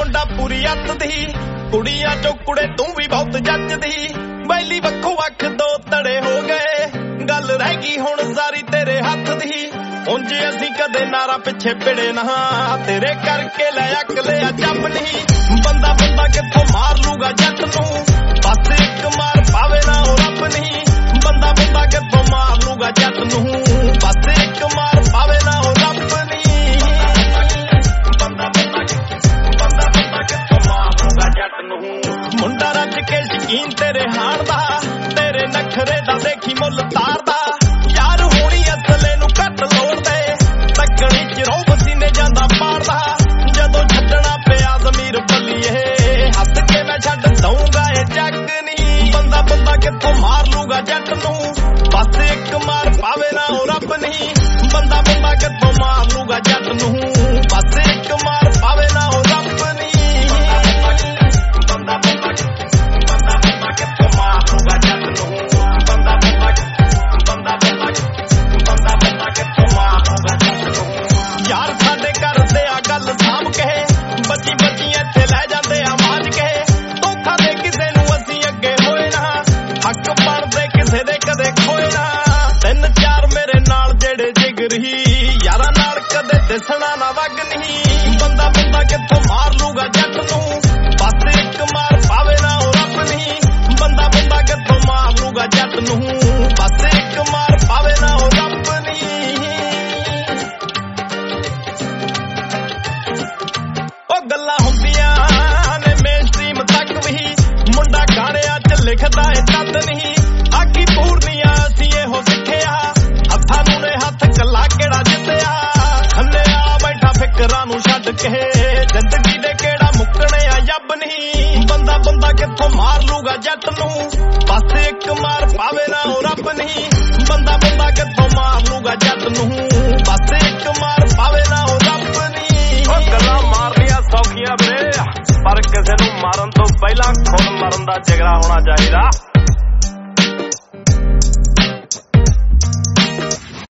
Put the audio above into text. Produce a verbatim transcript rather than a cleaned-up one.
ਮੁੰਡਾ ਪੂਰੀ ਅੱਤ ਦੀ ਕੁੜੀਆਂ ਚੋਂ ਕੁੜੇ ਤੂੰ ਵੀ ਬਹੁਤ ਜੱਜਦੀ ਬੈਲੀ ਵੱਖੋ ਵੱਖ ਦੋ ਤੜੇ ਹੋ ਗਏ ਗੱਲ ਰਹਿ ਗਈ ਹੁਣ ਸਾਰੀ ਤੇਰੇ ਹੱਥ ਦੀ ਉਂਝ ਅਸੀਂ ਕਦੇ ਨਾਰਾ ਪਿੱਛੇ ਪਿੜੇ ਨਾ ਤੇਰੇ ਕਰਕੇ ਲੈ ਅਕਲੇ ਆ ਜੱਬ ਨਹੀਂ ਬੰਦਾ ਬੰਦਾ ਕਿੱਥੋਂ ਮਾਰ ਲੂਗਾ ਜੱਟ ਨੂੰ ਬਸ ਇੱਕ ਮਾਰ ਪਾਵੇ ਨਾ ਉਹ ਰੱਬ ਨਹੀਂ ਬੰਦਾ ਬੰਦਾ ਕਿੱਥੋਂ ਮਾਰ ਲੂਗਾ ਜੱਟ ਨੂੰ ਬਸ ਇੱਕ ਮਾਰ ਪਾਵੇ ਨਾ ਉਹ ਰੱਬ ਨਹੀਂ ਬੰਦਾ ਬੰਦਾ ਬੰਦਾ ਬੰਦਾ ਕਿੱਥੋਂ ਮਾਰ ਲੂਗਾ ਜੱਟ ਨੂੰ ਮੁੰਡਾ ਰੱਜ ਕੇ ਸ਼ਕੀਨ ਤੇਰੇ ਹਾਣ ਦਾ ਤੇਰੇ ਨਖਰੇ ਦਾ ਦੇਖੀ ਮੁੱਲ ਤਾਰਦਾ ਯਾਰ ਹੋਣੀ ਅਸਲੇ ਨੂੰ ਘੱਟ ਲੋੜਦੇ ਤੱਕਣੀ ਚ ਰੋਬ ਸੀਨੇ ਜਾਂਦਾ ਪਾੜਦਾ ਜਦੋਂ ਛੱਡਣਾ ਪਿਆ ਜ਼ਮੀਰ ਬੱਲੀਏ ਹੱਸ ਕੇ ਮੈਂ ਛੱਡ ਦਊਂਗਾ ਇਹ ਜੱਗ ਨਹੀਂ ਬੰਦਾ ਬੰਦਾ ਕਿੱਥੋਂ ਮਾਰ ਲੂਗਾ ਜੱਟ ਨੂੰ ਬਸ ਇੱਕ ਮਾਰ ਪਾਵੇ ਨਾ ਉਹ ਰੱਬ ਨਹੀਂ ਬੰਦਾ ਬੰਦਾ ਕਿੱਥੋਂ ਮਾਰ ਲੂਗਾ ਜੱਟ ਨੂੰ ਬਸ ਇੱਕ ਮਾਰ ਪਾਵੇ ਨਾ ਉਹ ਰੱਬ ਨਹੀਂ ਬੰਦਾ ਬੰਦਾ ਬੰਦਾ ਬੰਦਾ ਕਿੱਥੋਂ ਮਾਰ ਲੂਗਾ ਜੱਟ ਨੂੰ ਬੰਦਾ ਬੰਦਾ ਬੰਦਾ ਬੰਦਾ ਬੰਦਾ ਬੰਦਾ ਕਿੱਥੋਂ ਮਾਰ ਲੂਗਾ ਜੱਟ ਨੂੰ ਯਾਰ ਸਾਡੇ ਕਰਦੇ ਆ ਗੱਲ ਸਾਂਭ ਕੇ ਬੱਚੀ ਬੱਚੀ ਇੱਥੇ ਲੈ ਜਾਂਦੇ ਆ ਮਾਜ ਕੇ ਧੋਖਾ ਦੇ ਕਿਸੇ ਨੂੰ ਅਸੀਂ ਅੱਗੇ ਹੋਏ ਨਾ ਹੱਕ ਬਣਦੇ ਕਿਸੇ ਦੇ ਕਦੇ ਖੋਏ ਨਾ ਤਿੰਨ ਚਾਰ ਮੇਰੇ ਨਾਲ ਜਿਹੜੇ ਜਿਗਰੀ ਯਾਰਾਂ ਨਾਲ ਕਦੇ ਦਿਸਣਾ ਨਾ ਵਗ ਨਹੀਂ ਬੰਦਾ ਬੰਦਾ ਕਿੱਥੋਂ ਮਾਰ ਲੂਗਾ ਜੱਟ ਨੂੰ ਬਸ ਇੱਕ ਮਾਰ ਪਾਵੇ ਨਾ ਉਹ ਰੱਬ ਨਹੀਂ ਬੰਦਾ ਬੰਦਾ ਕਿੱਥੋਂ ਮਾਰ ਲੂਗਾ ਜੱਟ ਨੂੰ ਬਸ ਇੱਕ ਮਾਰ ਪਾਵੇ ਨਾ ਉਹ ਰੱਬ ਨਹੀਂ ਉਹ ਗੱਲਾਂ ਹੁੰਦੀਆਂ ਨੇ ਮੇਨਸਟ੍ਰੀਮ ਤੱਕ ਵੀ ਮੁੰਡਾ ਗਾਣਿਆਂ ਚ ਲਿਖਦਾ ਏ ਤਦ ਨਹੀਂ ਆਖੀ ਪੂਰਨੀਆਂ ਅਸੀਂ ਇਹੋ ਸਿੱਖਿਆ ਹੱਥਾਂ ਨੂੰ ਨੇ ਹੱਥ ਕੱਲਾ ਕਿਹੜਾ ਜਿੱਤਿਆ ਖੰਨਿਆ ਬੈਠਾ ਫਿਕਰਾਂ ਨੂੰ ਛੱਡ ਕੇ ਜ਼ਿੰਦਗੀ ਦੇ ਕਿਹੜਾ ਮੁੱਕਣੇ ਆ ਜੱਬ ਨਹੀਂ ਬੰਦਾ ਬੰਦਾ ਕਿੱਥੋਂ ਮਾਰ ਲੂਗਾ ਜੱਟ ਨੂੰ ਬਸ ਇੱਕ ਮਾਰ ਪਾਵੇ ਨਾ ਉਹ ਰੱਬ ਨਹੀਂ ਬੰਦਾ ਬੰਦਾ ਕਿੱਥੋਂ ਮਾਰ ਲੂਗਾ ਜੱਟ ਨੂੰ ਬਸ ਇੱਕ ਮਾਰ ਪਾਵੇ ਨਾ ਉਹ ਰੱਬ ਨਹੀਂ ਉਹ ਗੱਲਾਂ ਮਾਰਨੀਆਂ ਸੌਖੀਆਂ ਵੀਰੇ ਪਰ ਕਿਸੇ ਨੂੰ ਮਾਰਨ ਤੋਂ ਪਹਿਲਾਂ ਖੁਦ ਮਰਨ ਦਾ ਜਿਗਰਾ ਹੋਣਾ ਚਾਹੀਦਾ।